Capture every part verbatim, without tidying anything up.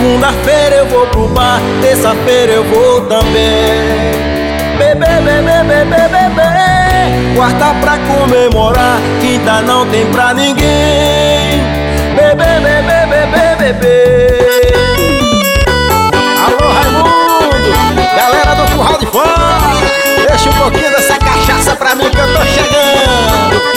Segunda-feira eu vou pro bar, terça-feira eu vou também. Bebê, bebê, bebê, bebê. Quarta pra comemorar, quinta não tem pra ninguém. Bebê, bebê, bebê, bebê. Alô Raimundo, galera do Curral de Fora, deixa um pouquinho dessa cachaça pra mim que eu tô chegando.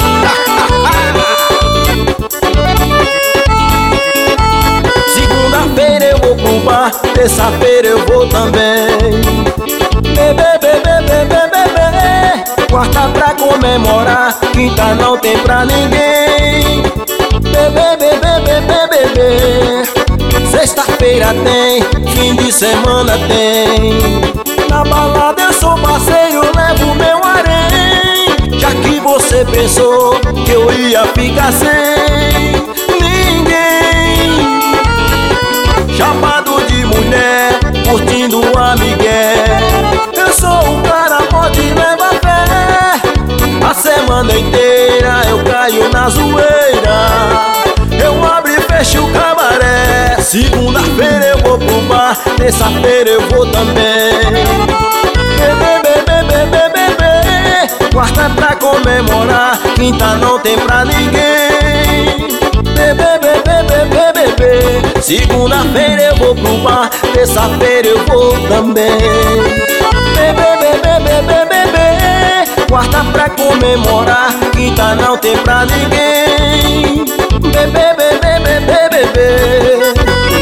Segunda-feira eu vou pro bar, terça-feira eu vou também. Bebê, bebê, bebê, bebê. Quarta pra comemorar, quinta não tem pra ninguém. Bebê, bebê, bebê, bebê. Sexta-feira tem, fim de semana tem. Na balada eu sou parceiro, levo meu harém. Já que você pensou que eu ia ficar sem ninguém. Chamado de mulher, curtindo a migué. Eu sou o cara, pode levar fé. A semana inteira eu caio na zoeira. Eu abro e fecho o cabaré. Segunda-feira eu vou pro bar, terça-feira eu vou também. Bebê, bebê, bebê, bebê. Quarta pra comemorar, quinta não tem pra ninguém. Bebê, bebê, bebê, bebê. Segunda-feira eu vou pro bar, terça-feira eu vou também. Bebê, bebê, bebê, bebê. Quarta pra comemorar, quinta não tem pra ninguém. Bebê, bebê, bebê, bebê.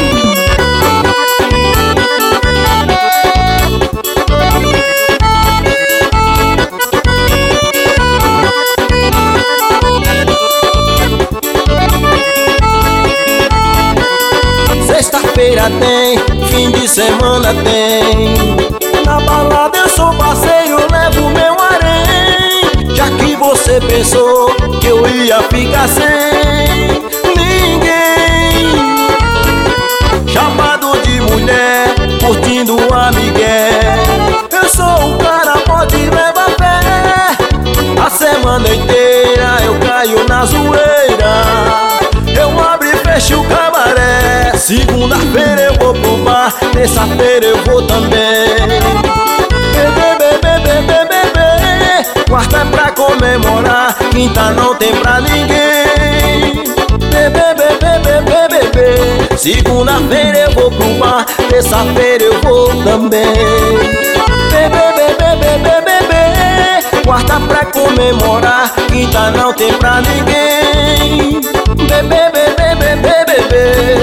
Sexta-feira tem, fim de semana tem. Na balada eu sou parceiro, levo meu harém. Já que você pensou que eu ia ficar sem ninguém. Chamado de mulher, curtindo a migué. Eu sou o cara, pode levar fé. A semana inteira eu caio na zoeira. Eu abro e fecho o cabaré. Segunda-feira eu vou pro bar, terça-feira eu vou também. Bebê, bebê, bebê, bebê. Quarta pra comemorar, quinta não tem pra ninguém. Bebê, bebê, bebê, bebê. Segunda-feira eu vou pro bar, terça-feira eu vou também. Bebê, bebê, bebê, bebê. Quarta pra comemorar, quinta não tem pra ninguém. Bebê, bebê, bebê, bebê.